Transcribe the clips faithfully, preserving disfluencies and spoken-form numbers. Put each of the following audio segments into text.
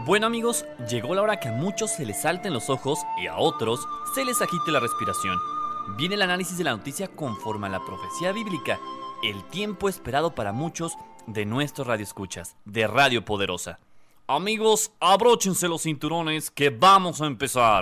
Bueno amigos, llegó la hora que a muchos se les salten los ojos y a otros se les agite la respiración. Viene el análisis de la noticia conforme a la profecía bíblica, el tiempo esperado para muchos de nuestros radioescuchas, de Radio Poderosa. Amigos, abróchense los cinturones que vamos a empezar.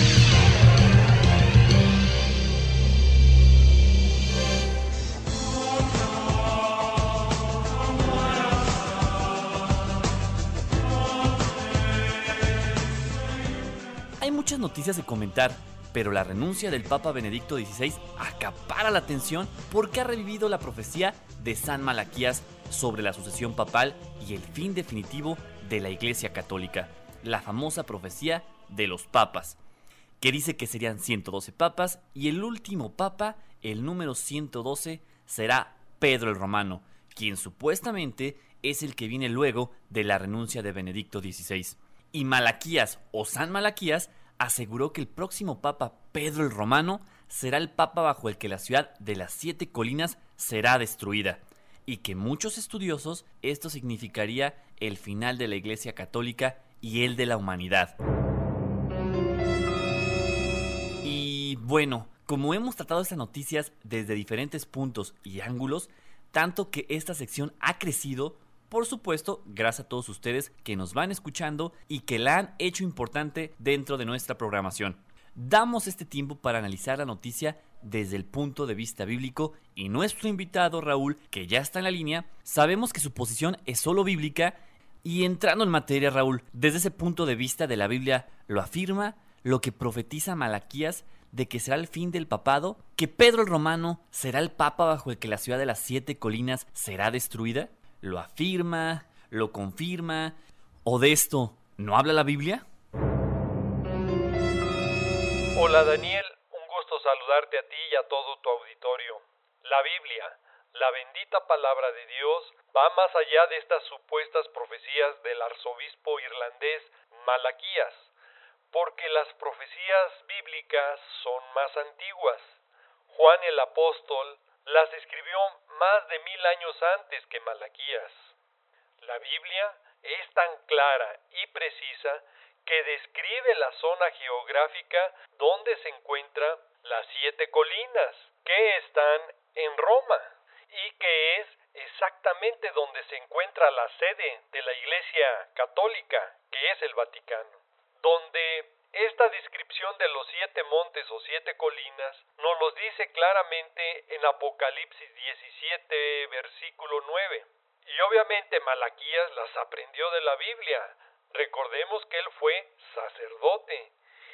Hay muchas noticias de comentar, pero la renuncia del Papa Benedicto dieciséis acapara la atención porque ha revivido la profecía de San Malaquías sobre la sucesión papal y el fin definitivo de la Iglesia Católica, la famosa profecía de los papas, que dice que serían ciento doce papas y el último papa, el número ciento doce, será Pedro el Romano, quien supuestamente es el que viene luego de la renuncia de Benedicto dieciséis. Y Malaquías o San Malaquías aseguró que el próximo papa Pedro el Romano será el papa bajo el que la ciudad de las siete colinas será destruida, y que muchos estudiosos esto significaría el final de la Iglesia Católica y el de la humanidad. Y bueno, como hemos tratado estas noticias desde diferentes puntos y ángulos, tanto que esta sección ha crecido, por supuesto, gracias a todos ustedes que nos van escuchando y que la han hecho importante dentro de nuestra programación. Damos este tiempo para analizar la noticia desde el punto de vista bíblico y nuestro invitado Raúl, que ya está en la línea, sabemos que su posición es solo bíblica y entrando en materia, Raúl, desde ese punto de vista de la Biblia, ¿lo afirma lo que profetiza Malaquías de que será el fin del papado? ¿Que Pedro el Romano será el papa bajo el que la ciudad de las siete colinas será destruida? ¿Lo afirma? ¿Lo confirma? ¿O de esto no habla la Biblia? Hola Daniel, un gusto saludarte a ti y a todo tu auditorio. La Biblia, la bendita palabra de Dios, va más allá de estas supuestas profecías del arzobispo irlandés Malaquías, porque las profecías bíblicas son más antiguas. Juan el apóstol las escribió más de mil años antes que Malaquías. La Biblia es tan clara y precisa que describe la zona geográfica donde se encuentran las siete colinas, que están en Roma, y que es exactamente donde se encuentra la sede de la Iglesia Católica, que es el Vaticano, donde esta descripción de los siete montes o siete colinas nos los dice claramente en Apocalipsis diecisiete, versículo nueve. Y obviamente Malaquías las aprendió de la Biblia. Recordemos que él fue sacerdote.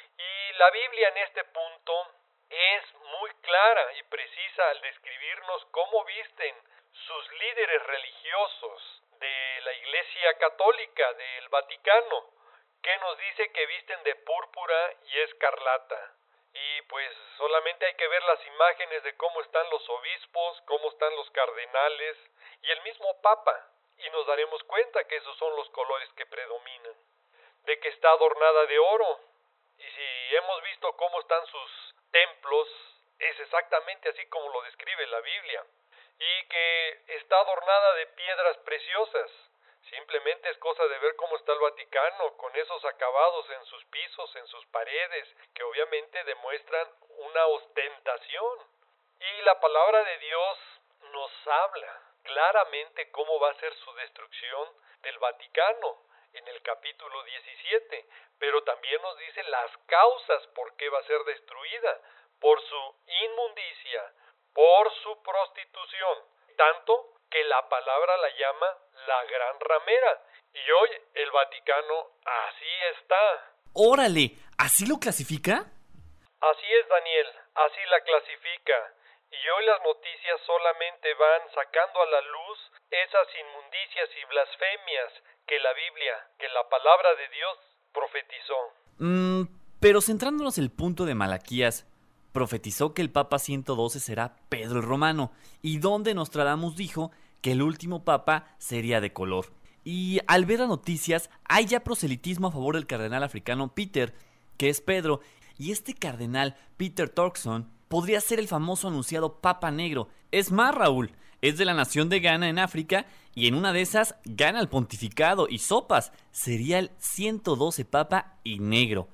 Y la Biblia en este punto es muy clara y precisa al describirnos cómo visten sus líderes religiosos de la Iglesia Católica del Vaticano, que nos dice que visten de púrpura y escarlata. Y pues solamente hay que ver las imágenes de cómo están los obispos, cómo están los cardenales y el mismo papa, y nos daremos cuenta que esos son los colores que predominan, de que está adornada de oro. Y si hemos visto cómo están sus templos, es exactamente así como lo describe la Biblia, y que está adornada de piedras preciosas. Simplemente es cosa de ver cómo está el Vaticano, con esos acabados en sus pisos, en sus paredes, que obviamente demuestran una ostentación. Y la palabra de Dios nos habla claramente cómo va a ser su destrucción del Vaticano en el capítulo diecisiete, pero también nos dice las causas por qué va a ser destruida, por su inmundicia, por su prostitución, tanto que la palabra la llama la gran ramera, y hoy el Vaticano así está. ¡Órale! ¿Así lo clasifica? Así es, Daniel, así la clasifica, y hoy las noticias solamente van sacando a la luz esas inmundicias y blasfemias que la Biblia, que la palabra de Dios profetizó. Mm, pero centrándonos en el punto de Malaquías, profetizó que el Papa ciento doce será Pedro el Romano, y donde Nostradamus dijo que el último papa sería de color. Y al ver las noticias, hay ya proselitismo a favor del cardenal africano Peter, que es Pedro, y este cardenal Peter Turkson podría ser el famoso anunciado Papa Negro. Es más, Raúl, es de la nación de Ghana en África y en una de esas gana el pontificado y sopas. Sería el ciento doce Papa y negro.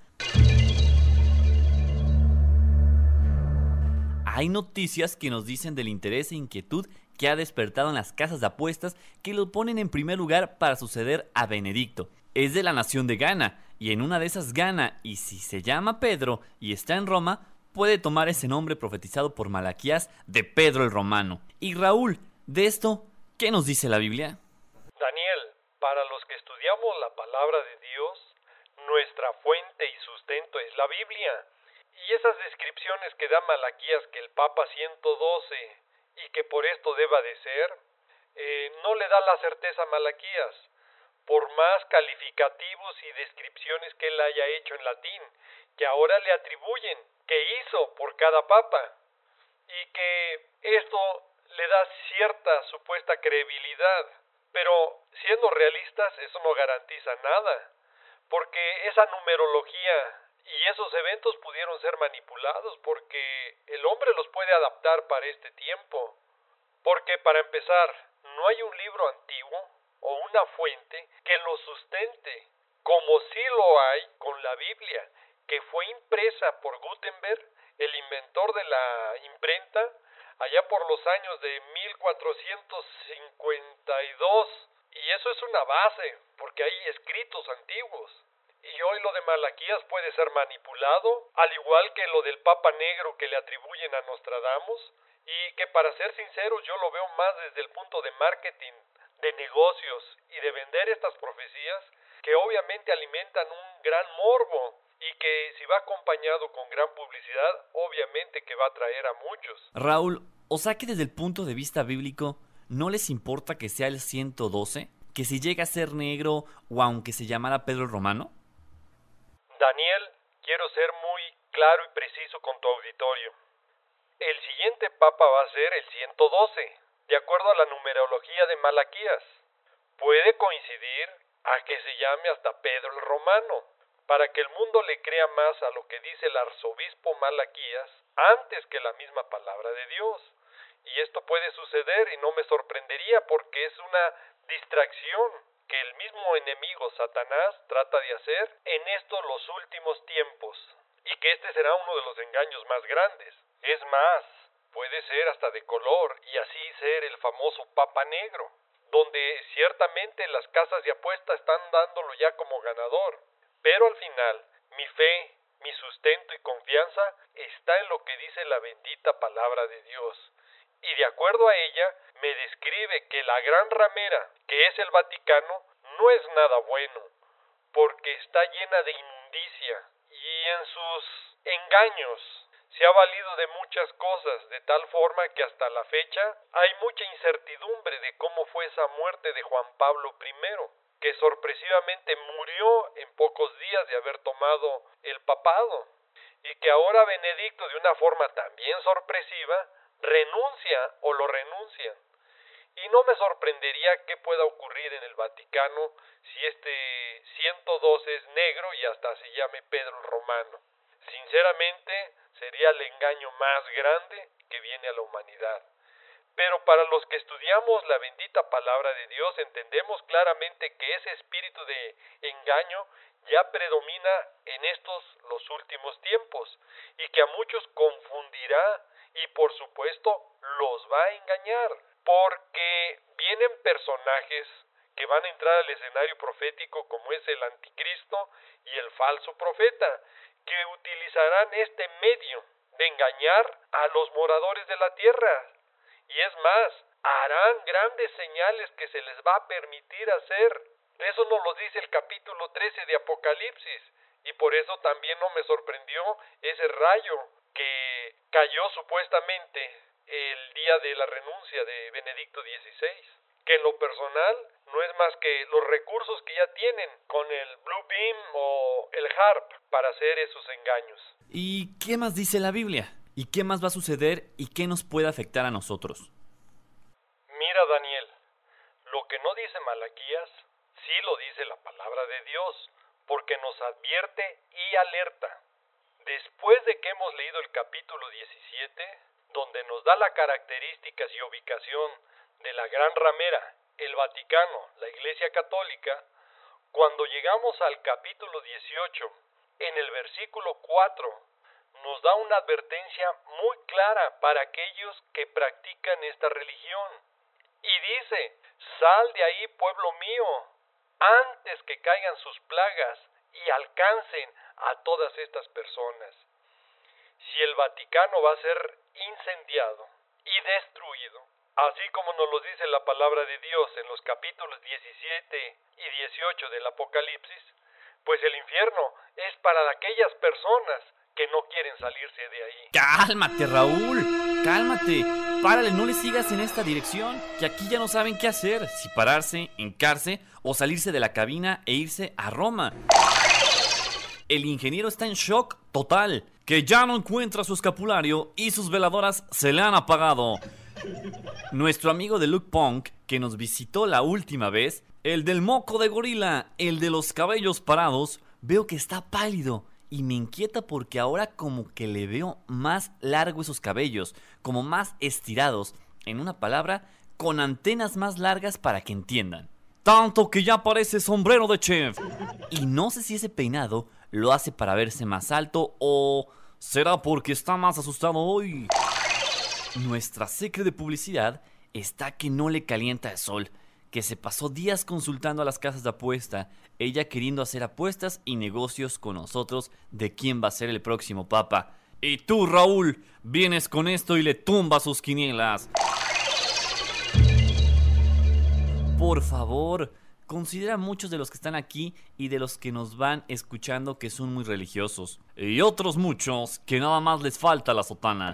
Hay noticias que nos dicen del interés e inquietud que ha despertado en las casas de apuestas que lo ponen en primer lugar para suceder a Benedicto. Es de la nación de Ghana y en una de esas gana, y si se llama Pedro y está en Roma, puede tomar ese nombre profetizado por Malaquías de Pedro el Romano. Y Raúl, de esto, ¿qué nos dice la Biblia? Daniel, para los que estudiamos la palabra de Dios, nuestra fuente y sustento es la Biblia. Y esas descripciones que da Malaquías que el Papa ciento doce y que por esto deba de ser, eh, no le da la certeza a Malaquías, por más calificativos y descripciones que él haya hecho en latín, que ahora le atribuyen, que hizo por cada Papa, y que esto le da cierta supuesta credibilidad. Pero siendo realistas, eso no garantiza nada, porque esa numerología y esos eventos pudieron ser manipulados porque el hombre los puede adaptar para este tiempo. Porque para empezar, no hay un libro antiguo o una fuente que lo sustente, como sí lo hay con la Biblia, que fue impresa por Gutenberg, el inventor de la imprenta, allá por los años de mil cuatrocientos cincuenta y dos. Y eso es una base, porque hay escritos antiguos. Y hoy lo de Malaquías puede ser manipulado, al igual que lo del Papa Negro que le atribuyen a Nostradamus, y que para ser sinceros yo lo veo más desde el punto de marketing, de negocios y de vender estas profecías, que obviamente alimentan un gran morbo, y que si va acompañado con gran publicidad, obviamente que va a atraer a muchos. Raúl, o sea que desde el punto de vista bíblico, ¿no les importa que sea el ciento doce? ¿Que si llega a ser negro o aunque se llamara Pedro el Romano? Daniel, quiero ser muy claro y preciso con tu auditorio. El siguiente papa va a ser el ciento doce, de acuerdo a la numerología de Malaquías. Puede coincidir a que se llame hasta Pedro el Romano, para que el mundo le crea más a lo que dice el arzobispo Malaquías antes que la misma palabra de Dios. Y esto puede suceder y no me sorprendería porque es una distracción que el mismo enemigo Satanás trata de hacer en estos los últimos tiempos, y que este será uno de los engaños más grandes. Es más, puede ser hasta de color y así ser el famoso Papa Negro, donde ciertamente las casas de apuesta están dándolo ya como ganador. Pero al final, mi fe, mi sustento y confianza está en lo que dice la bendita palabra de Dios. Y de acuerdo a ella, me describe que la gran ramera, que es el Vaticano, no es nada bueno, porque está llena de inmundicia y en sus engaños se ha valido de muchas cosas, de tal forma que hasta la fecha hay mucha incertidumbre de cómo fue esa muerte de Juan Pablo primero, que sorpresivamente murió en pocos días de haber tomado el papado, y que ahora Benedicto, de una forma también sorpresiva, renuncia o lo renuncian. Y no me sorprendería qué pueda ocurrir en el Vaticano si este ciento doce es negro y hasta se llame Pedro el Romano. Sinceramente, sería el engaño más grande que viene a la humanidad. Pero para los que estudiamos la bendita palabra de Dios, entendemos claramente que ese espíritu de engaño ya predomina en estos los últimos tiempos, y que a muchos confundirá y por supuesto los va a engañar, porque vienen personajes que van a entrar al escenario profético como es el anticristo y el falso profeta, que utilizarán este medio de engañar a los moradores de la tierra. Y es más, harán grandes señales que se les va a permitir hacer. Eso nos lo dice el capítulo trece de Apocalipsis, y por eso también no me sorprendió ese rayo que cayó supuestamente el día de la renuncia de Benedicto dieciséis, que en lo personal no es más que los recursos que ya tienen con el Blue Beam o el HARP para hacer esos engaños. ¿Y qué más dice la Biblia? ¿Y qué más va a suceder y qué nos puede afectar a nosotros? Mira, Daniel, lo que no dice Malaquías, sí lo dice la palabra de Dios, porque nos advierte y alerta Después de que hemos leído el capítulo diecisiete, donde nos da las características y ubicación de la Gran Ramera, el Vaticano, la Iglesia Católica, cuando llegamos al capítulo dieciocho, en el versículo cuatro, nos da una advertencia muy clara para aquellos que practican esta religión. Y dice, sal de ahí, pueblo mío, antes que caigan sus plagas y alcancen a todas estas personas. Si el Vaticano va a ser incendiado y destruido, así como nos lo dice la palabra de Dios en los capítulos diecisiete y dieciocho del Apocalipsis, pues el infierno es para aquellas personas que no quieren salirse de ahí. Cálmate, Raúl, cálmate. Párale, no le sigas en esta dirección, que aquí ya no saben qué hacer, si pararse, hincarse o salirse de la cabina e irse a Roma. El ingeniero está en shock total, que ya no encuentra su escapulario y sus veladoras se le han apagado. Nuestro amigo de Luke Punk, que nos visitó la última vez, el del moco de gorila, el de los cabellos parados, veo que está pálido y me inquieta porque ahora como que le veo más largo esos cabellos, como más estirados, en una palabra, con antenas más largas para que entiendan. Tanto que ya parece sombrero de chef. Y no sé si ese peinado lo hace para verse más alto o será porque está más asustado hoy. Nuestra secre de publicidad está que no le calienta el sol, que se pasó días consultando a las casas de apuesta, ella queriendo hacer apuestas y negocios con nosotros de quién va a ser el próximo papa. Y tú, Raúl, vienes con esto y le tumbas sus quinielas. Por favor, considera a muchos de los que están aquí y de los que nos van escuchando que son muy religiosos. Y otros muchos que nada más les falta la sotana.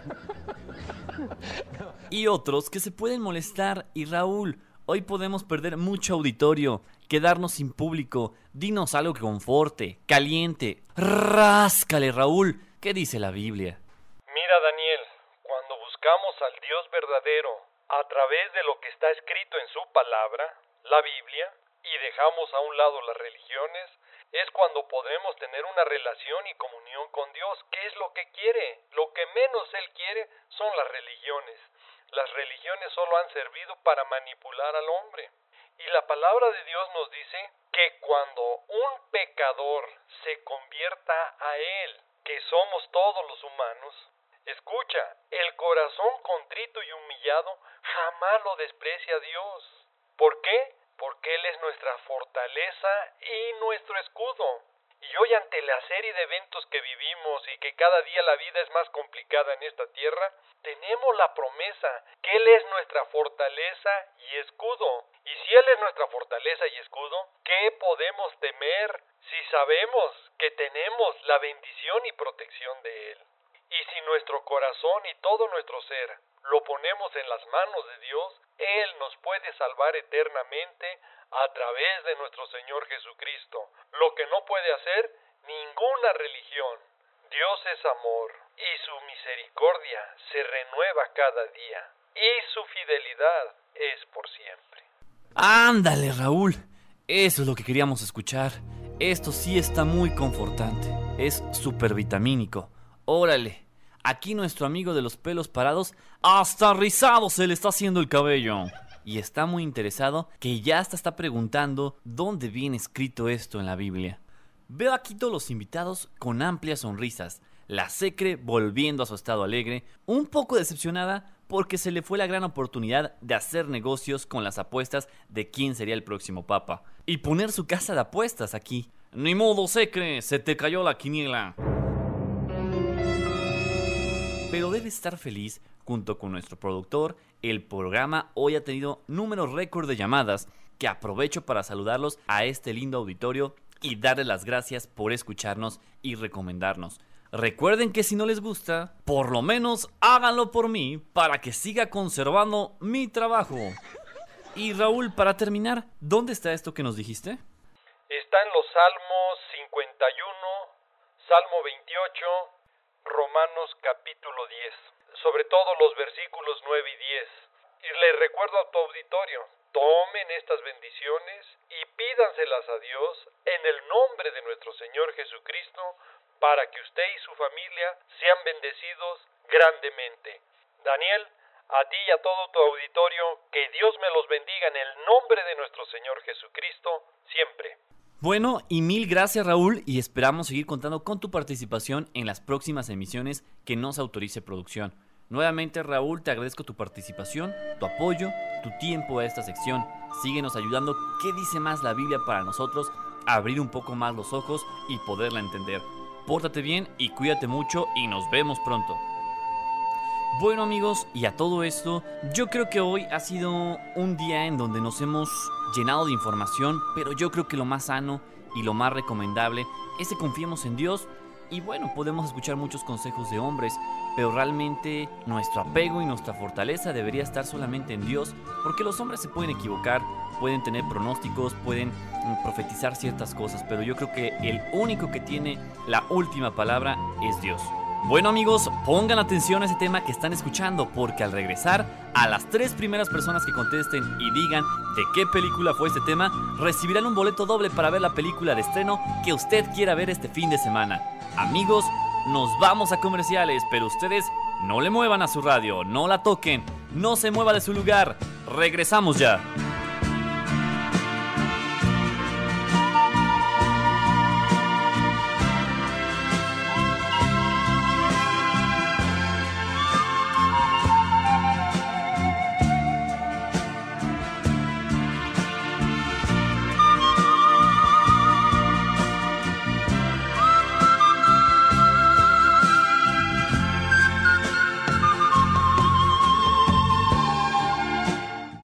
Y otros que se pueden molestar. Y Raúl, hoy podemos perder mucho auditorio, quedarnos sin público. Dinos algo que conforte, caliente. Ráscale, Raúl. ¿Qué dice la Biblia? Mira, Daniel, cuando buscamos al Dios verdadero a través de lo que está escrito en su palabra, la Biblia, y dejamos a un lado las religiones, es cuando podremos tener una relación y comunión con Dios. ¿Qué es lo que quiere? Lo que menos Él quiere son las religiones. Las religiones solo han servido para manipular al hombre. Y la palabra de Dios nos dice que cuando un pecador se convierta a Él, que somos todos los humanos, escucha, el corazón contrito y humillado jamás lo desprecia a Dios. ¿Por qué? Porque Él es nuestra fortaleza y nuestro escudo. Y hoy, ante la serie de eventos que vivimos y que cada día la vida es más complicada en esta tierra, tenemos la promesa que Él es nuestra fortaleza y escudo. Y si Él es nuestra fortaleza y escudo, ¿qué podemos temer si sabemos que tenemos la bendición y protección de Él? Y si nuestro corazón y todo nuestro ser lo ponemos en las manos de Dios, Él nos puede salvar eternamente a través de nuestro Señor Jesucristo, lo que no puede hacer ninguna religión. Dios es amor y su misericordia se renueva cada día y su fidelidad es por siempre. Ándale, Raúl, eso es lo que queríamos escuchar. Esto sí está muy confortante, es súper vitamínico. Órale. Aquí nuestro amigo de los pelos parados hasta rizado se le está haciendo el cabello. Y está muy interesado que ya hasta está preguntando dónde viene escrito esto en la Biblia. Veo aquí todos los invitados con amplias sonrisas. La secre volviendo a su estado alegre, un poco decepcionada porque se le fue la gran oportunidad de hacer negocios con las apuestas de quién sería el próximo papa. Y poner su casa de apuestas aquí. Ni modo, secre, se te cayó la quiniela. Pero debe estar feliz junto con nuestro productor. El programa hoy ha tenido números récord de llamadas, que aprovecho para saludarlos a este lindo auditorio y darles las gracias por escucharnos y recomendarnos. Recuerden que si no les gusta, por lo menos háganlo por mí para que siga conservando mi trabajo. Y Raúl, para terminar, ¿dónde está esto que nos dijiste? Está en los Salmos cincuenta y uno, Salmo veintiocho, Romanos capítulo diez, sobre todo los versículos nueve y diez. Y les recuerdo a tu auditorio, tomen estas bendiciones y pídanselas a Dios en el nombre de nuestro Señor Jesucristo para que usted y su familia sean bendecidos grandemente. Daniel, a ti y a todo tu auditorio, que Dios me los bendiga en el nombre de nuestro Señor Jesucristo, siempre. Bueno, y mil gracias, Raúl, y esperamos seguir contando con tu participación en las próximas emisiones que nos autorice producción. Nuevamente, Raúl, te agradezco tu participación, tu apoyo, tu tiempo a esta sección. Síguenos ayudando. ¿Qué dice más la Biblia para nosotros? Abrir un poco más los ojos y poderla entender. Pórtate bien y cuídate mucho y nos vemos pronto. Bueno, amigos, y a todo esto, yo creo que hoy ha sido un día en donde nos hemos llenado de información, pero yo creo que lo más sano y lo más recomendable es que confiemos en Dios. Y bueno, podemos escuchar muchos consejos de hombres, pero realmente nuestro apego y nuestra fortaleza debería estar solamente en Dios, porque los hombres se pueden equivocar, pueden tener pronósticos, pueden profetizar ciertas cosas, pero yo creo que el único que tiene la última palabra es Dios. Bueno, amigos, pongan atención a ese tema que están escuchando, porque al regresar, a las tres primeras personas que contesten y digan de qué película fue este tema, recibirán un boleto doble para ver la película de estreno que usted quiera ver este fin de semana. Amigos, nos vamos a comerciales, pero ustedes no le muevan a su radio, no la toquen, no se mueva de su lugar. Regresamos ya.